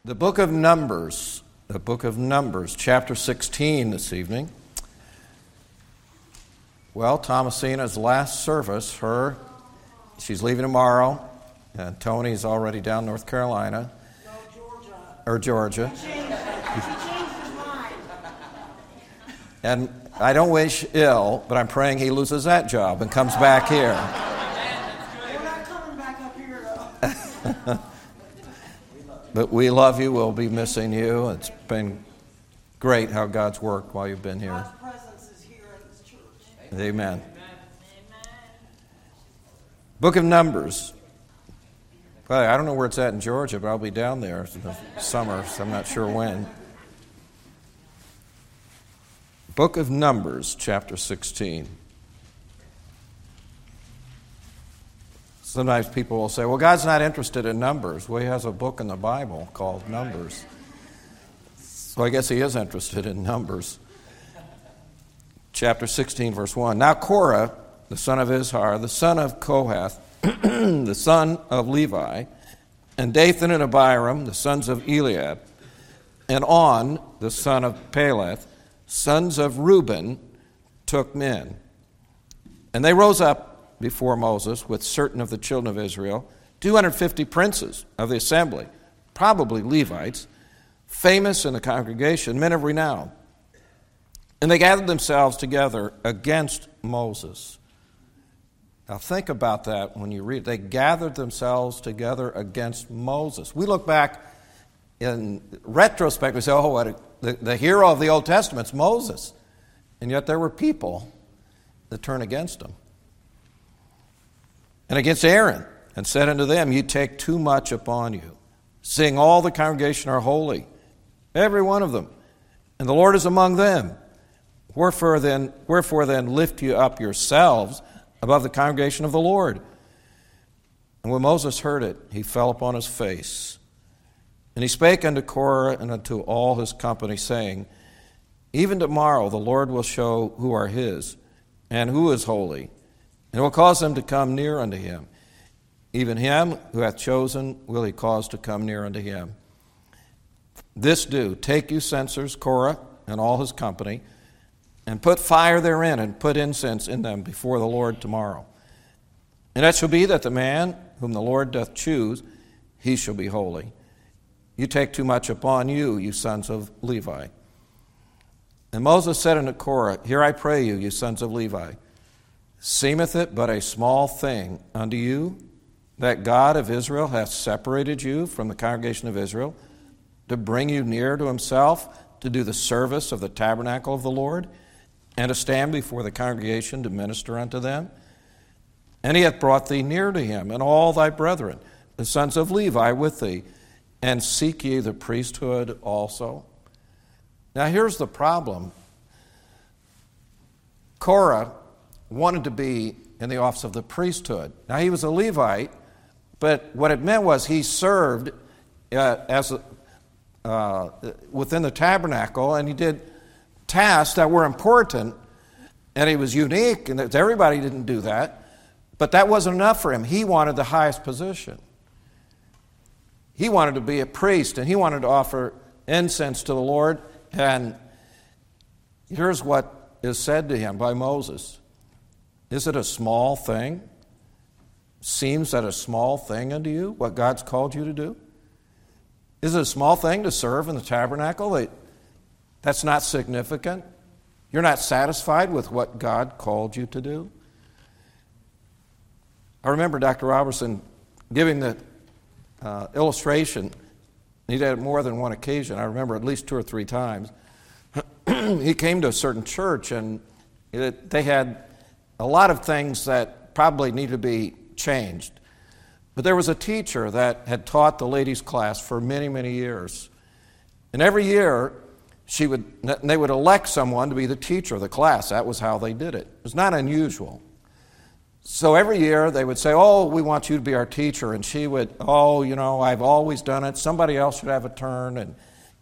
The book of Numbers, chapter 16 this evening. Well, Thomasina's last service, she's leaving tomorrow, and Tony's already down North Carolina. No, Georgia. He changed his mind. And I don't wish ill, but I'm praying he loses that job and comes back here. We're not coming back up here, though. But we love you. We'll be missing you. It's been great how God's worked while you've been here. God's presence is here in this church. Amen. Book of Numbers. Well, I don't know where it's at in Georgia, but I'll be down there in the summer, so I'm not sure when. Book of Numbers, chapter 16. Sometimes people will say, well, God's not interested in numbers. Well, he has a book in the Bible called Numbers. So I guess he is interested in numbers. Chapter 16, verse 1. Now Korah, the son of Izhar, the son of Kohath, the son of Levi, and Dathan and Abiram, the sons of Eliab, and On, the son of Peleth, sons of Reuben, took men. And they rose up before Moses with certain of the children of Israel, 250 princes of the assembly, probably Levites, famous in the congregation, men of renown. And they gathered themselves together against Moses. Now think about that when you read it. They gathered themselves together against Moses. We look back in retrospect, we say, oh, what the hero of the Old Testament's Moses. And yet there were people that turned against him. And against Aaron, and said unto them, ye take too much upon you, seeing all the congregation are holy, every one of them, and the Lord is among them. Wherefore then lift you up yourselves above the congregation of the Lord. And when Moses heard it, he fell upon his face. And he spake unto Korah and unto all his company, saying, even tomorrow the Lord will show who are his, and who is holy, and will cause them to come near unto him. Even him who hath chosen will he cause to come near unto him. This do, take you censers, Korah and all his company, and put fire therein, and put incense in them before the Lord tomorrow. And it shall be that the man whom the Lord doth choose, he shall be holy. You take too much upon you, you sons of Levi. And Moses said unto Korah, hear I pray you, you sons of Levi, seemeth it but a small thing unto you that God of Israel hath separated you from the congregation of Israel to bring you near to himself, to do the service of the tabernacle of the Lord, and to stand before the congregation to minister unto them? And he hath brought thee near to him, and all thy brethren, the sons of Levi, with thee, and seek ye the priesthood also? Now here's the problem. Korah wanted to be in the office of the priesthood. Now he was a Levite, but what it meant was he served within the tabernacle, and he did tasks that were important, and he was unique, and everybody didn't do that, but that wasn't enough for him. He wanted the highest position. He wanted to be a priest, and he wanted to offer incense to the Lord, and here's what is said to him by Moses. Is it a small thing? Seems that a small thing unto you, what God's called you to do? Is it a small thing to serve in the tabernacle? That's not significant? You're not satisfied with what God called you to do? I remember Dr. Robertson giving the illustration. He did it more than one occasion. I remember at least 2 or 3 times. He came to a certain church, and they had a lot of things that probably need to be changed. But there was a teacher that had taught the ladies' class for many, many years. And every year, they would elect someone to be the teacher of the class. That was how they did it. It was not unusual. So every year, they would say, oh, we want you to be our teacher. And she would, I've always done it. Somebody else should have a turn. And,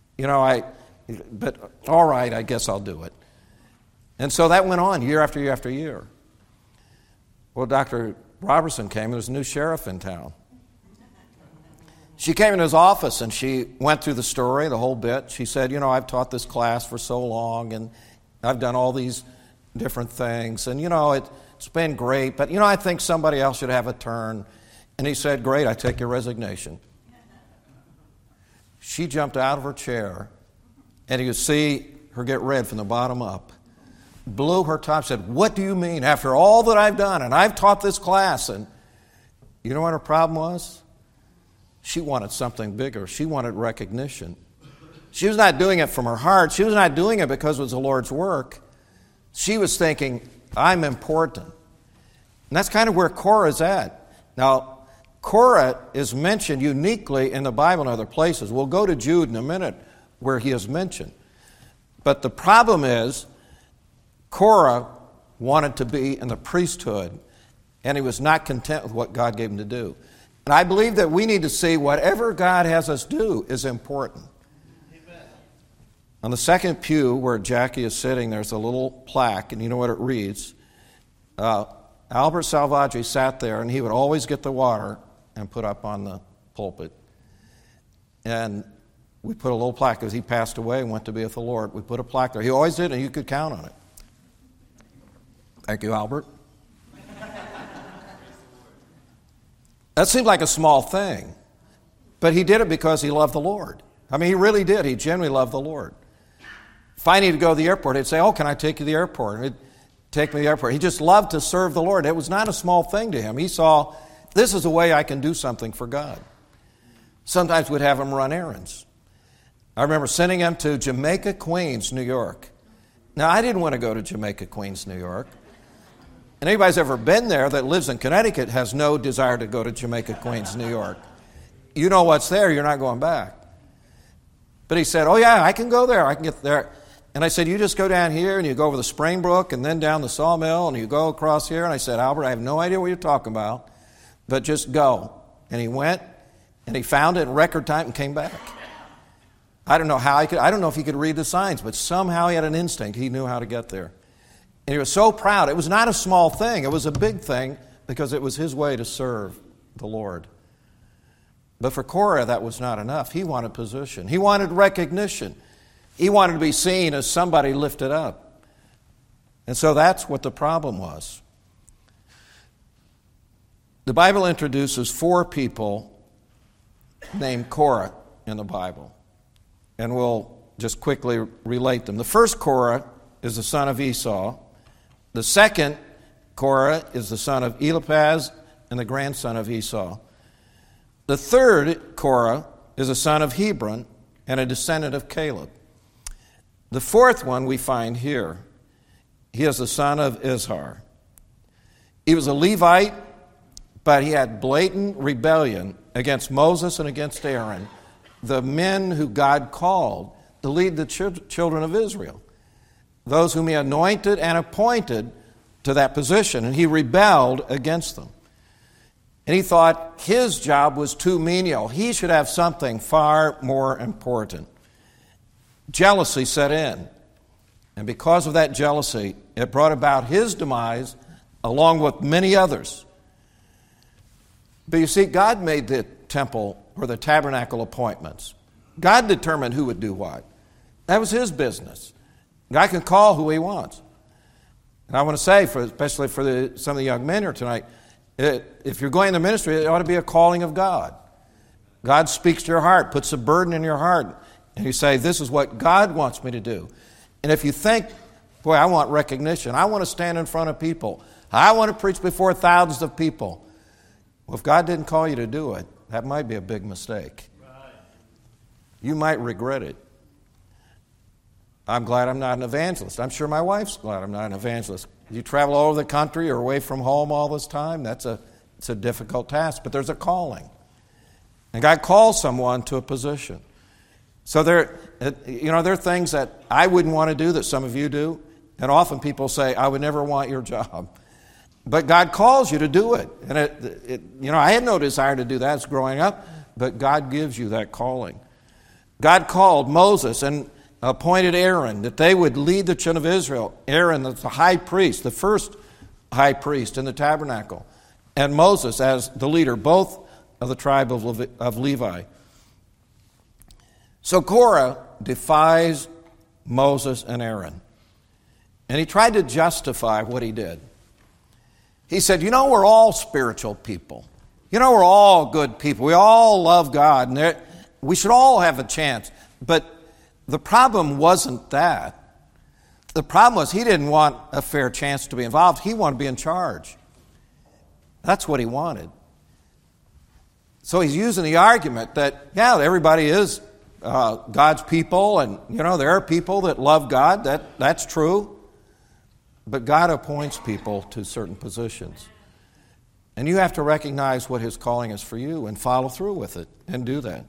but all right, I guess I'll do it. And so that went on year after year after year. Well, Dr. Robertson came, and there was a new sheriff in town. She came in his office and she went through the story, the whole bit. She said, I've taught this class for so long and I've done all these different things. And, it's been great, but, I think somebody else should have a turn. And he said, great, I take your resignation. She jumped out of her chair and you could see her get red from the bottom up. Blew her top, said, what do you mean? After all that I've done and I've taught this class. And you know what her problem was? She wanted something bigger. She wanted recognition. She was not doing it from her heart. She was not doing it because it was the Lord's work. She was thinking, I'm important. And that's kind of where Korah's at. Now, Korah is mentioned uniquely in the Bible in other places. We'll go to Jude in a minute where he is mentioned. But the problem is, Korah wanted to be in the priesthood, and he was not content with what God gave him to do. And I believe that we need to see whatever God has us do is important. Amen. On the second pew where Jackie is sitting, there's a little plaque, and you know what it reads? Albert Salvaggi sat there, and he would always get the water and put up on the pulpit. And we put a little plaque because he passed away and went to be with the Lord. We put a plaque there. He always did, and you could count on it. Thank you, Albert. That seemed like a small thing, but he did it because he loved the Lord. I mean, he really did. He genuinely loved the Lord. If I needed to go to the airport, he'd say, can I take you to the airport? And he'd take me to the airport. He just loved to serve the Lord. It was not a small thing to him. He saw, this is a way I can do something for God. Sometimes we'd have him run errands. I remember sending him to Jamaica, Queens, New York. Now, I didn't want to go to Jamaica, Queens, New York. And anybody who's ever been there that lives in Connecticut has no desire to go to Jamaica, Queens, New York. You know what's there, you're not going back. But he said, I can go there, I can get there. And I said, you just go down here and you go over the Springbrook and then down the Sawmill and you go across here. And I said, Albert, I have no idea what you're talking about, but just go. And he went and he found it in record time and came back. I don't know if he could read the signs, but somehow he had an instinct. He knew how to get there. And he was so proud. It was not a small thing. It was a big thing because it was his way to serve the Lord. But for Korah, that was not enough. He wanted position. He wanted recognition. He wanted to be seen as somebody lifted up. And so that's what the problem was. The Bible introduces 4 people named Korah in the Bible. And we'll just quickly relate them. The first Korah is the son of Esau. The second Korah is the son of Eliphaz and the grandson of Esau. The third Korah is a son of Hebron and a descendant of Caleb. The fourth one we find here. He is the son of Izhar. He was a Levite, but he had blatant rebellion against Moses and against Aaron, the men who God called to lead the children of Israel, those whom he anointed and appointed to that position, and he rebelled against them. And he thought his job was too menial. He should have something far more important. Jealousy set in, and because of that jealousy, it brought about his demise along with many others. But you see, God made the temple or the tabernacle appointments. God determined who would do what. That was his business. God can call who he wants. And I want to say, especially for some of the young men here tonight, if you're going to ministry, it ought to be a calling of God. God speaks to your heart, puts a burden in your heart, and you say, this is what God wants me to do. And if you think, boy, I want recognition, I want to stand in front of people, I want to preach before thousands of people. Well, if God didn't call you to do it, that might be a big mistake. You might regret it. I'm glad I'm not an evangelist. I'm sure my wife's glad I'm not an evangelist. You travel all over the country or away from home all this time, it's a difficult task, but there's a calling. And God calls someone to a position. So there are things that I wouldn't want to do that some of you do, and often people say, I would never want your job. But God calls you to do it. And I had no desire to do that as growing up, but God gives you that calling. God called Moses and appointed Aaron that they would lead the children of Israel. Aaron, the high priest, the first high priest in the tabernacle, and Moses as the leader, both of the tribe of Levi. So Korah defies Moses and Aaron. And he tried to justify what he did. He said, we're all spiritual people. We're all good people. We all love God. And we should all have a chance. But the problem wasn't that. The problem was he didn't want a fair chance to be involved. He wanted to be in charge. That's what he wanted. So he's using the argument that, everybody is God's people, and, there are people that love God. That's true. But God appoints people to certain positions. And you have to recognize what his calling is for you and follow through with it and do that.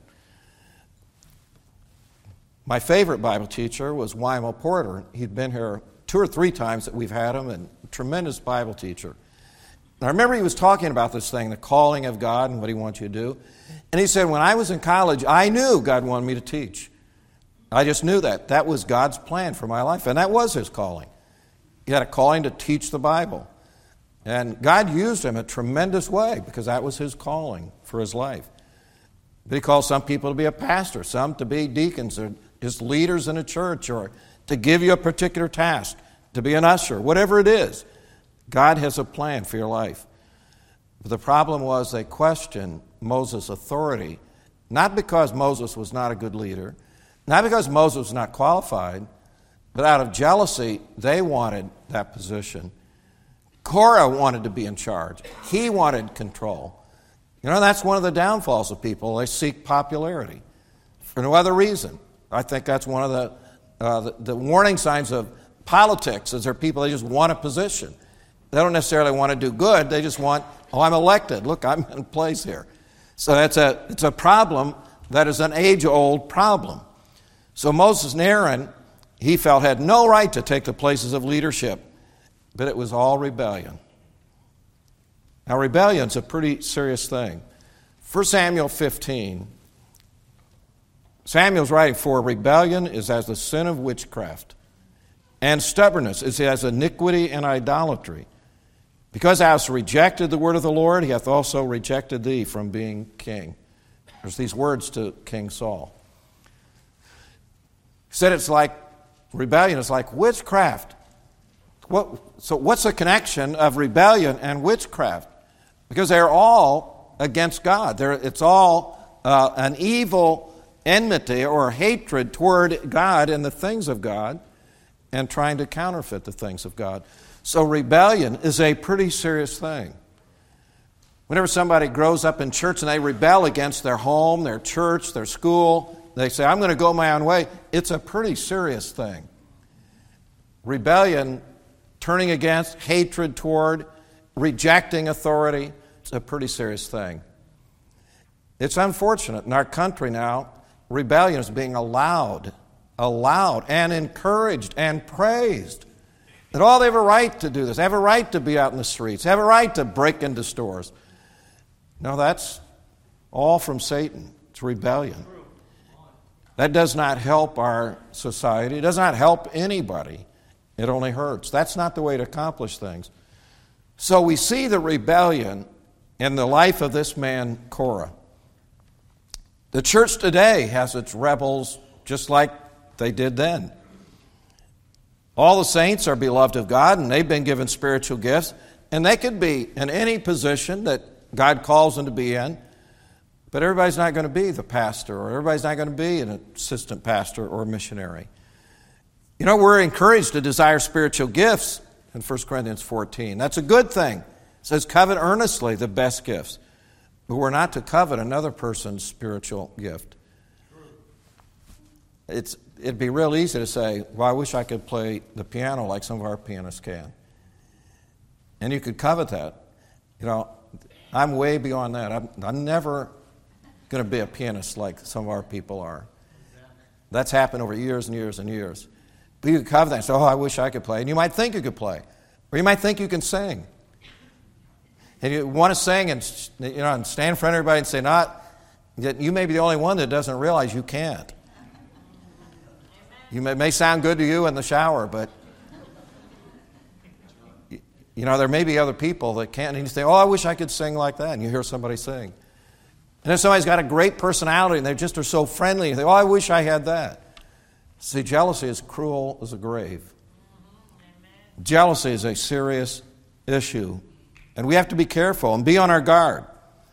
My favorite Bible teacher was Wymo Porter. He'd been here 2 or 3 times that we've had him, and a tremendous Bible teacher. And I remember he was talking about this thing, the calling of God and what he wants you to do. And he said, when I was in college, I knew God wanted me to teach. I just knew that. That was God's plan for my life, and that was his calling. He had a calling to teach the Bible. And God used him a tremendous way because that was his calling for his life. But he called some people to be a pastor, some to be deacons or just leaders in a church, or to give you a particular task, to be an usher, whatever it is. God has a plan for your life. But the problem was they questioned Moses' authority, not because Moses was not a good leader, not because Moses was not qualified, but out of jealousy, they wanted that position. Korah wanted to be in charge. He wanted control. That's one of the downfalls of people. They seek popularity for no other reason. I think that's one of the warning signs of politics is there are people that just want a position. They don't necessarily want to do good. They just want, I'm elected. Look, I'm in place here. So it's a problem that is an age-old problem. So Moses and Aaron, he felt, had no right to take the places of leadership, but it was all rebellion. Now, rebellion's a pretty serious thing. 1 Samuel 15, Samuel's writing, for rebellion is as the sin of witchcraft, and stubbornness is as iniquity and idolatry. Because thou hast rejected the word of the Lord, he hath also rejected thee from being king. There's these words to King Saul. He said it's like, rebellion is like witchcraft. So what's the connection of rebellion and witchcraft? Because they're all against God. It's all an evil enmity or hatred toward God and the things of God and trying to counterfeit the things of God. So rebellion is a pretty serious thing. Whenever somebody grows up in church and they rebel against their home, their church, their school, they say, I'm going to go my own way, it's a pretty serious thing. Rebellion, turning against, hatred toward, rejecting authority, it's a pretty serious thing. It's unfortunate in our country now, rebellion is being allowed and encouraged and praised. That all they have a right to do this. They have a right to be out in the streets. They have a right to break into stores. No, that's all from Satan. It's rebellion. That does not help our society. It does not help anybody. It only hurts. That's not the way to accomplish things. So we see the rebellion in the life of this man, Korah. The church today has its rebels just like they did then. All the saints are beloved of God, and they've been given spiritual gifts, and they could be in any position that God calls them to be in, but everybody's not going to be the pastor, or everybody's not going to be an assistant pastor or missionary. We're encouraged to desire spiritual gifts in 1 Corinthians 14. That's a good thing. It says, covet earnestly the best gifts. But we're not to covet another person's spiritual gift. It'd be real easy to say, well, I wish I could play the piano like some of our pianists can. And you could covet that. I'm way beyond that. I'm never going to be a pianist like some of our people are. That's happened over years and years and years. But you could covet that and say, I wish I could play. And you might think you could play. Or you might think you can sing. And you want to sing and stand in front of everybody and say, you may be the only one that doesn't realize you can't. It may sound good to you in the shower, but there may be other people that can't. And you say, I wish I could sing like that. And you hear somebody sing. And if somebody's got a great personality and they just are so friendly, you think, oh, I wish I had that. See, jealousy is cruel as a grave. Jealousy is a serious issue, and we have to be careful and be on our guard.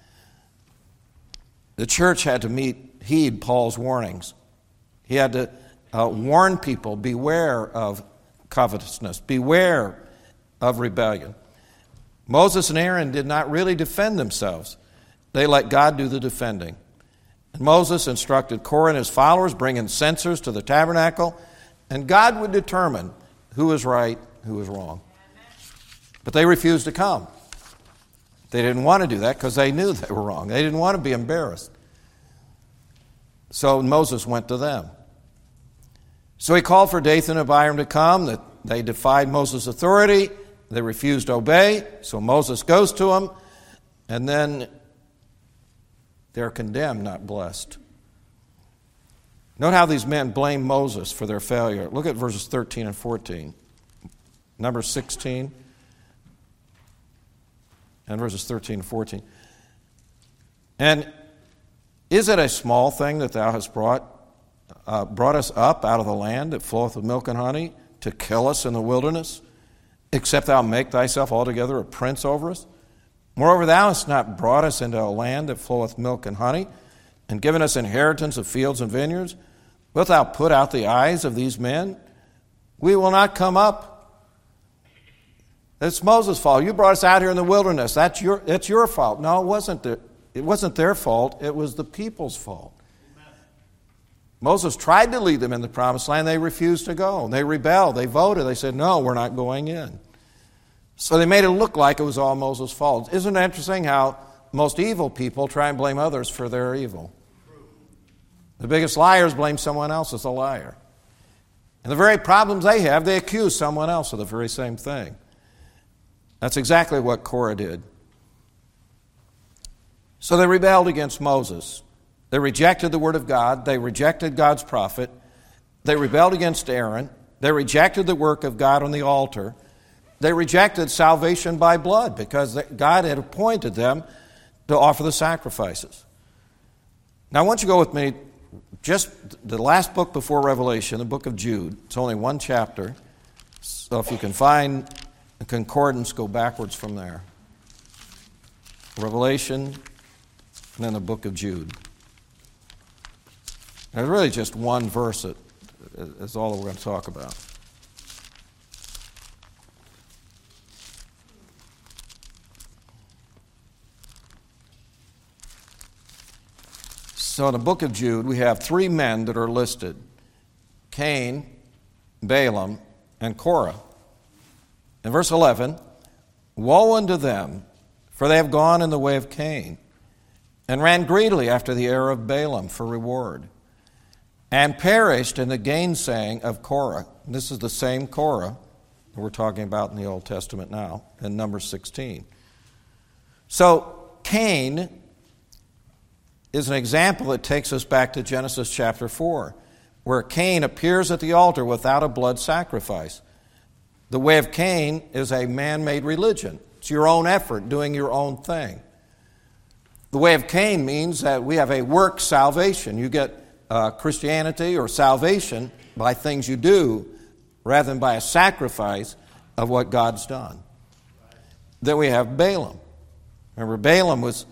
The church had to heed Paul's warnings. He had to warn people, beware of covetousness, beware of rebellion. Moses and Aaron did not really defend themselves. They let God do the defending. And Moses instructed Korah and his followers, bring incensers to the tabernacle, and God would determine who was right, who was wrong. But they refused to come. They didn't want to do that because they knew they were wrong. They didn't want to be embarrassed. So Moses went to them. So he called for Dathan and Abiram to come. They defied Moses' authority. They refused to obey. So Moses goes to them, and then they're condemned, not blessed. Note how these men blame Moses for their failure. Look at verses 13 and 14. Numbers 16 and verses 13 and 14. And is it a small thing that thou hast brought us up out of the land that floweth with milk and honey to kill us in the wilderness, except thou make thyself altogether a prince over us? Moreover, thou hast not brought us into a land that floweth milk and honey, and given us inheritance of fields and vineyards. Wilt thou put out the eyes of these men? We will not come up. It's Moses' fault. You brought us out here in the wilderness. That's your fault. No, it wasn't their fault. It was the people's fault. Amen. Moses tried to lead them in the promised land. They refused to go. They rebelled. They voted. They said, no, we're not going in. So they made it look like it was all Moses' fault. Isn't it interesting how most evil people try and blame others for their evil? The biggest liars blame someone else as a liar. And the very problems they have, they accuse someone else of the very same thing. That's exactly what Korah did. So they rebelled against Moses. They rejected the word of God. They rejected God's prophet. They rebelled against Aaron. They rejected the work of God on the altar. They rejected salvation by blood because God had appointed them to offer the sacrifices. Now I want you to go with me just the last book before Revelation, the book of Jude. It's only one chapter. So if you can find a concordance, go backwards from there. Revelation, and then the book of Jude. There's really just one verse that is all that we're going to talk about. So in the book of Jude, we have three men that are listed: Cain, Balaam, and Korah. In verse 11, woe unto them, for they have gone in the way of Cain, and ran greedily after the error of Balaam for reward, and perished in the gainsaying of Korah. This is the same Korah that we're talking about in the Old Testament now, in Numbers 16. So Cain is an example that takes us back to Genesis chapter 4, where Cain appears at the altar without a blood sacrifice. The way of Cain is a man-made religion. It's your own effort, doing your own thing. The way of Cain means that we have a work salvation. You get Christianity or salvation by things you do rather than by a sacrifice of what God's done. Then we have Balaam. Remember, Balaam was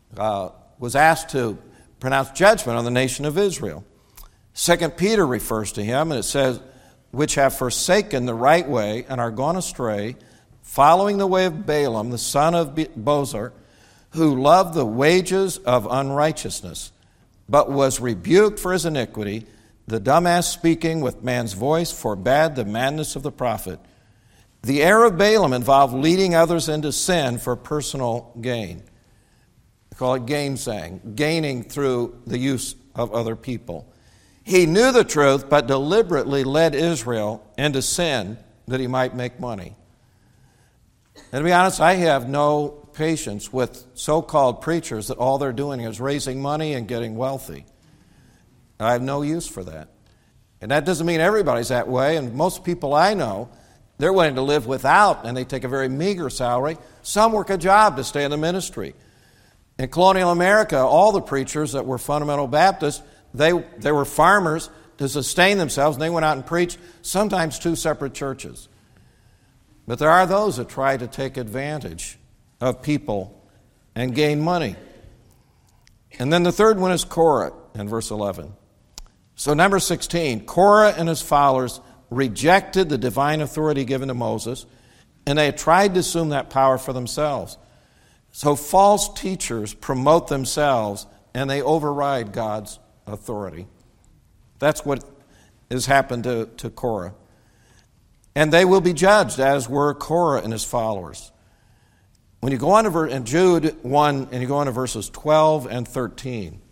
asked to pronounce judgment on the nation of Israel. 2 Peter refers to him, and it says, which have forsaken the right way and are gone astray, following the way of Balaam, the son of Bosor, who loved the wages of unrighteousness, but was rebuked for his iniquity. The dumb ass speaking with man's voice forbade the madness of the prophet. The error of Balaam involved leading others into sin for personal gain. We call it gainsaying, gaining through the use of other people. He knew the truth, but deliberately led Israel into sin that he might make money. And to be honest, I have no patience with so-called preachers that all they're doing is raising money and getting wealthy. I have no use for that. And that doesn't mean everybody's that way. And most people I know, they're willing to live without, and they take a very meager salary. Some work a job to stay in the ministry. In colonial America, all the preachers that were fundamental Baptists, they were farmers to sustain themselves, and they went out and preached, sometimes two separate churches. But there are those that try to take advantage of people and gain money. And then the third one is Korah in verse 11. So number 16, Korah and his followers rejected the divine authority given to Moses, and they tried to assume that power for themselves. So false teachers promote themselves, and they override God's authority. That's what has happened to Korah. And they will be judged, as were Korah and his followers. When you go on to in Jude 1, and you go on to verses 12 and 13, it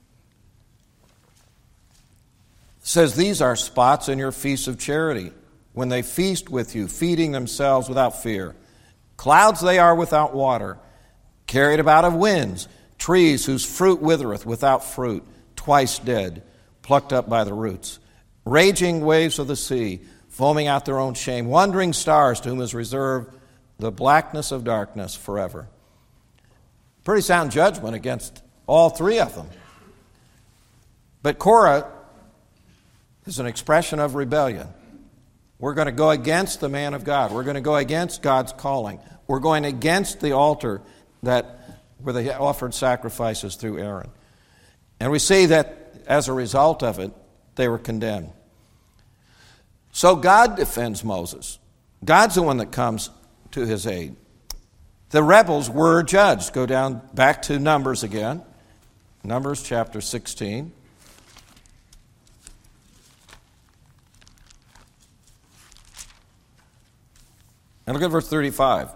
says, "These are spots in your feasts of charity, when they feast with you, feeding themselves without fear. Clouds they are without water, carried about of winds, trees whose fruit withereth without fruit, twice dead, plucked up by the roots. Raging waves of the sea, foaming out their own shame, wandering stars to whom is reserved the blackness of darkness forever." Pretty sound judgment against all three of them. But Korah is an expression of rebellion. We're going to go against the man of God. We're going to go against God's calling. We're going against the altar where they offered sacrifices through Aaron. And we see that as a result of it, they were condemned. So God defends Moses. God's the one that comes to his aid. The rebels were judged. Go down back to Numbers again. Numbers chapter 16. And look at verse 35.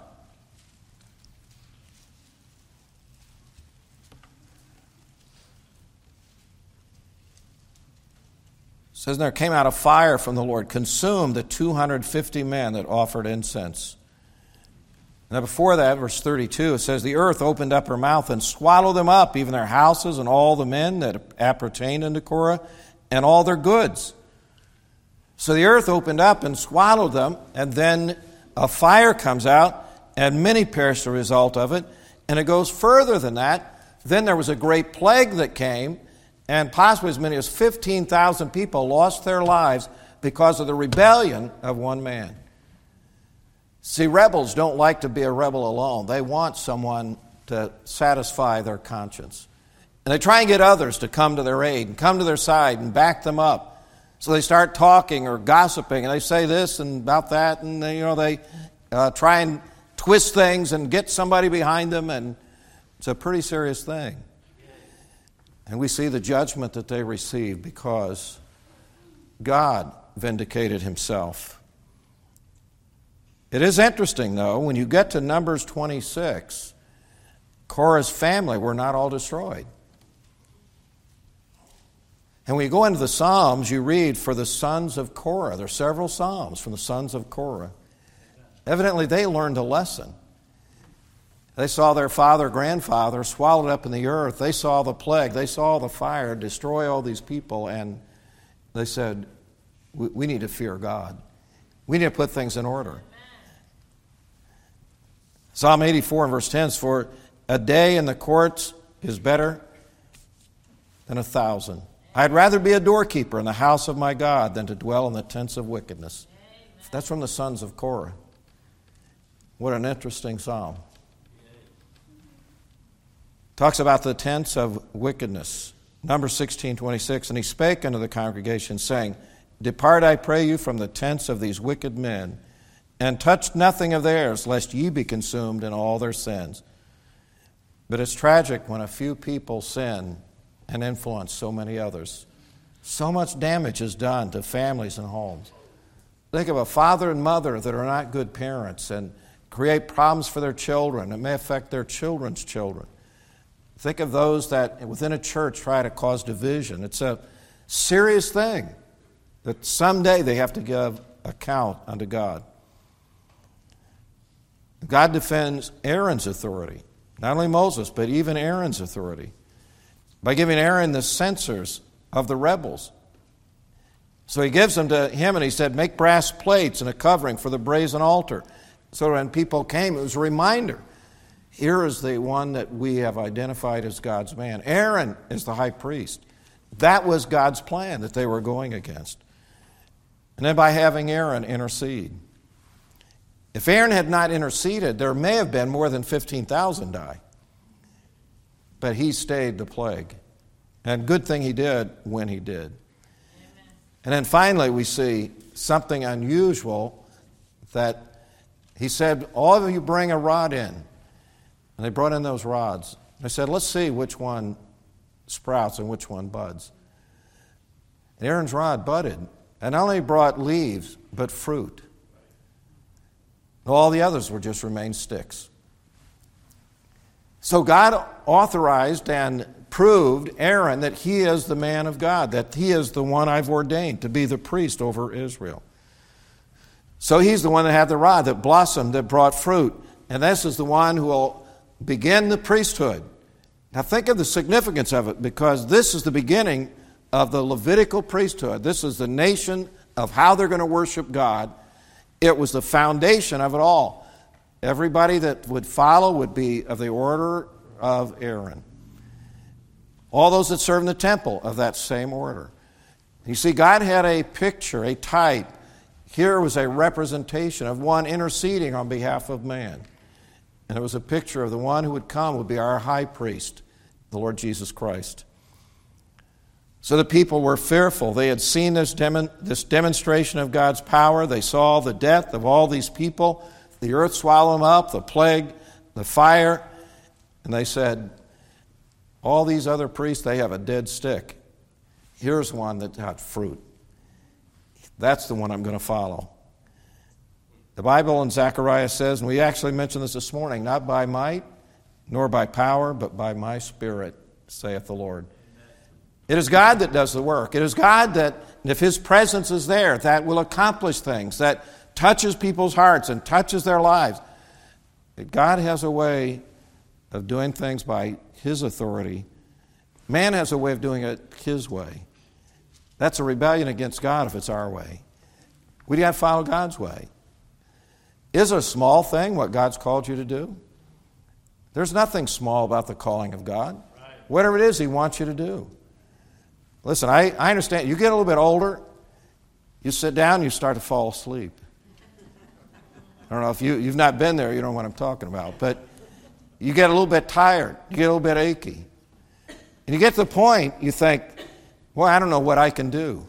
It says, "There came out a fire from the Lord, consumed the 250 men that offered incense." Now before that, verse 32, it says, "The earth opened up her mouth and swallowed them up, even their houses and all the men that appertained unto Korah, and all their goods." So the earth opened up and swallowed them, and then a fire comes out, and many perished as a result of it. And it goes further than that. Then there was a great plague that came, and possibly as many as 15,000 people lost their lives because of the rebellion of one man. See, rebels don't like to be a rebel alone. They want someone to satisfy their conscience. And they try and get others to come to their aid and come to their side and back them up. So they start talking or gossiping, and they say this and about that, and they try and twist things and get somebody behind them, and it's a pretty serious thing. And we see the judgment that they received because God vindicated himself. It is interesting, though, when you get to Numbers 26, Korah's family were not all destroyed. And when you go into the Psalms, you read, "For the sons of Korah." There are several Psalms from the sons of Korah. Evidently, they learned a lesson. They saw their father, grandfather swallowed up in the earth. They saw the plague. They saw the fire destroy all these people. And they said, we need to fear God. We need to put things in order. Psalm 84 and verse 10 is, "For a day in the courts is better than 1,000. I'd rather be a doorkeeper in the house of my God than to dwell in the tents of wickedness." Amen. That's from the sons of Korah. What an interesting psalm. Talks about the tents of wickedness. Numbers 16:26, "And he spake unto the congregation, saying, Depart, I pray you, from the tents of these wicked men, and touch nothing of theirs, lest ye be consumed in all their sins." But it's tragic when a few people sin and influence so many others. So much damage is done to families and homes. Think of a father and mother that are not good parents and create problems for their children. It may affect their children's children. Think of those that within a church try to cause division. It's a serious thing that someday they have to give account unto God. God defends Aaron's authority. Not only Moses, but even Aaron's authority, by giving Aaron the censers of the rebels. So he gives them to him, and he said, "Make brass plates and a covering for the brazen altar." So when people came, it was a reminder. Here is the one that we have identified as God's man. Aaron is the high priest. That was God's plan that they were going against. And then by having Aaron intercede. If Aaron had not interceded, there may have been more than 15,000 die. But he stayed the plague. And good thing he did when he did. Amen. And then finally we see something unusual that he said, all of you bring a rod in. And they brought in those rods. They said, let's see which one sprouts and which one buds. And Aaron's rod budded. And not only brought leaves, but fruit. All the others were just remained sticks. So God authorized and proved Aaron that he is the man of God, that he is the one I've ordained to be the priest over Israel. So he's the one that had the rod, that blossomed, that brought fruit. And this is the one who will begin the priesthood. Now think of the significance of it, because this is the beginning of the Levitical priesthood. This is the nation of how they're going to worship God. It was the foundation of it all. Everybody that would follow would be of the order of Aaron. All those that serve in the temple of that same order. You see, God had a picture, a type. Here was a representation of one interceding on behalf of man. And it was a picture of the one who would come, would be our high priest, the Lord Jesus Christ. So the people were fearful. They had seen this demonstration of God's power. They saw the death of all these people, the earth swallow them up, the plague, the fire. And they said, all these other priests, they have a dead stick. Here's one that got fruit. That's the one I'm going to follow. The Bible in Zechariah says, and we actually mentioned this morning, not by might, nor by power, but by my Spirit, saith the Lord. It is God that does the work. It is God that, if His presence is there, that will accomplish things, that touches people's hearts and touches their lives. God has a way of doing things by His authority. Man has a way of doing it his way. That's a rebellion against God if it's our way. We got to follow God's way. Is it a small thing what God's called you to do? There's nothing small about the calling of God. Whatever it is He wants you to do. Listen, I understand. You get a little bit older, you sit down, you start to fall asleep. I don't know if you've not been there, you don't know what I'm talking about. But you get a little bit tired. You get a little bit achy. And you get to the point, you think, well, I don't know what I can do.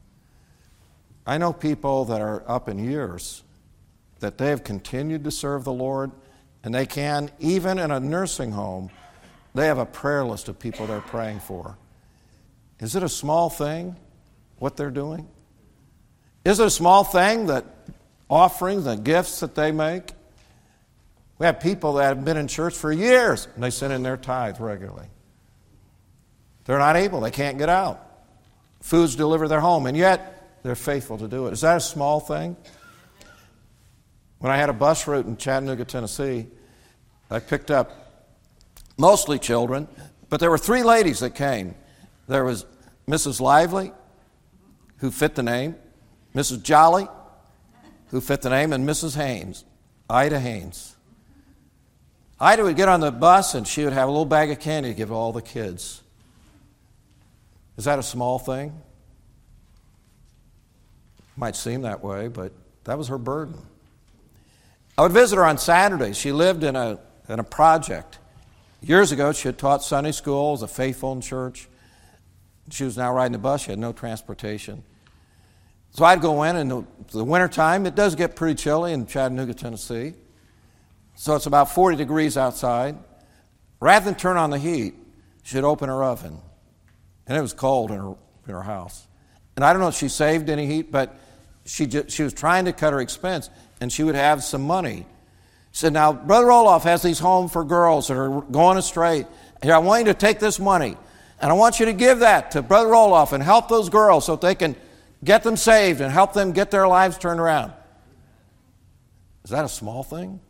I know people that are up in years that they have continued to serve the Lord, and they can, even in a nursing home, they have a prayer list of people they're praying for. Is it a small thing, what they're doing? Is it a small thing, that offerings and gifts that they make? We have people that have been in church for years, and they send in their tithe regularly. They're not able. They can't get out. Food's delivered to their home, and yet they're faithful to do it. Is that a small thing? When I had a bus route in Chattanooga, Tennessee, I picked up mostly children, but there were 3 ladies that came. There was Mrs. Lively, who fit the name, Mrs. Jolly, who fit the name, and Mrs. Haynes, Ida Haynes. Ida would get on the bus, and she would have a little bag of candy to give all the kids. Is that a small thing? Might seem that way, but that was her burden. I would visit her on Saturdays. She lived in a project. Years ago, she had taught Sunday school, was a faithful in church. She was now riding the bus. She had no transportation. So I'd go in the wintertime. It does get pretty chilly in Chattanooga, Tennessee. So it's about 40 degrees outside. Rather than turn on the heat, she'd open her oven. And it was cold in her house. And I don't know if she saved any heat, but she was trying to cut her expense, and she would have some money. She said, now, Brother Roloff has these homes for girls that are going astray. Here, I want you to take this money, and I want you to give that to Brother Roloff and help those girls so that they can get them saved and help them get their lives turned around. Is that a small thing?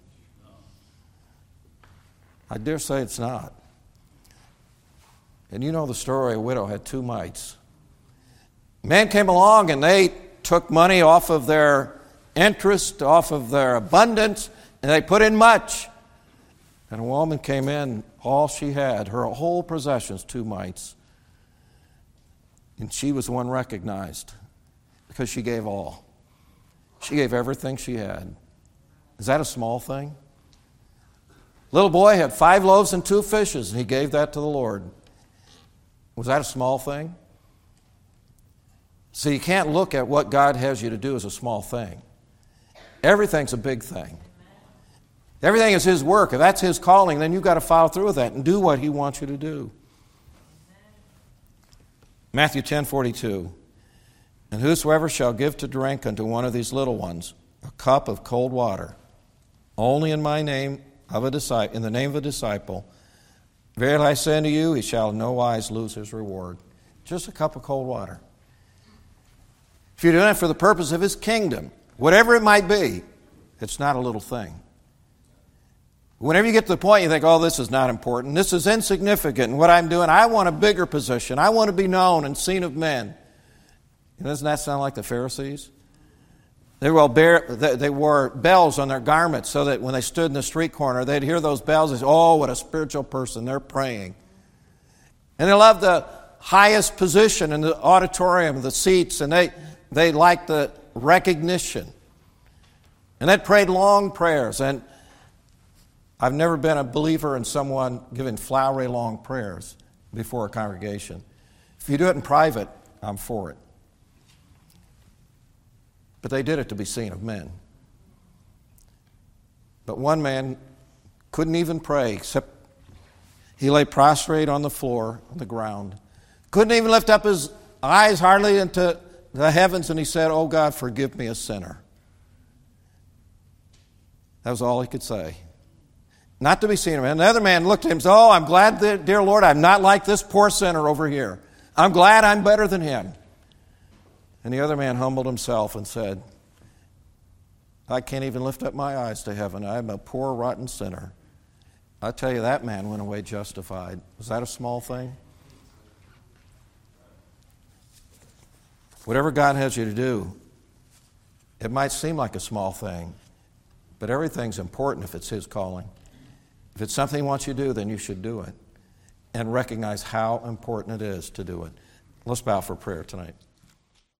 I dare say it's not. And you know the story, a widow had 2 mites. Men came along and they took money off of their interest, off of their abundance, and they put in much. And a woman came in, all she had, her whole possessions, 2 mites. And she was the one recognized because she gave all. She gave everything she had. Is that a small thing? Little boy had 5 loaves and 2 fishes, and he gave that to the Lord. Was that a small thing? So you can't look at what God has you to do as a small thing. Everything's a big thing. Everything is His work. If that's His calling, then you've got to follow through with that and do what He wants you to do. Matthew 10:42. And whosoever shall give to drink unto one of these little ones a cup of cold water, only in my name of a disciple, in the name of a disciple, verily I say unto you, he shall in no wise lose his reward. Just a cup of cold water. If you're doing it for the purpose of His kingdom, whatever it might be, it's not a little thing. Whenever you get to the point you think, oh, this is not important, this is insignificant, and what I'm doing, I want a bigger position. I want to be known and seen of men. Doesn't that sound like the Pharisees? They wore bells on their garments so that when they stood in the street corner, they'd hear those bells and say, oh, what a spiritual person, they're praying. And they loved the highest position in the auditorium, the seats, and they liked the recognition. And they prayed long prayers. And I've never been a believer in someone giving flowery long prayers before a congregation. If you do it in private, I'm for it. But they did it to be seen of men. But one man couldn't even pray except he lay prostrate on the floor, on the ground. Couldn't even lift up his eyes hardly into the heavens, and he said, oh God, forgive me a sinner. That was all he could say. Not to be seen of men. Another man looked at him and said, oh, I'm glad, that, dear Lord, I'm not like this poor sinner over here. I'm glad I'm better than him. And the other man humbled himself and said, I can't even lift up my eyes to heaven. I'm a poor, rotten sinner. I tell you, that man went away justified. Was that a small thing? Whatever God has you to do, it might seem like a small thing, but everything's important if it's His calling. If it's something He wants you to do, then you should do it and recognize how important it is to do it. Let's bow for prayer tonight.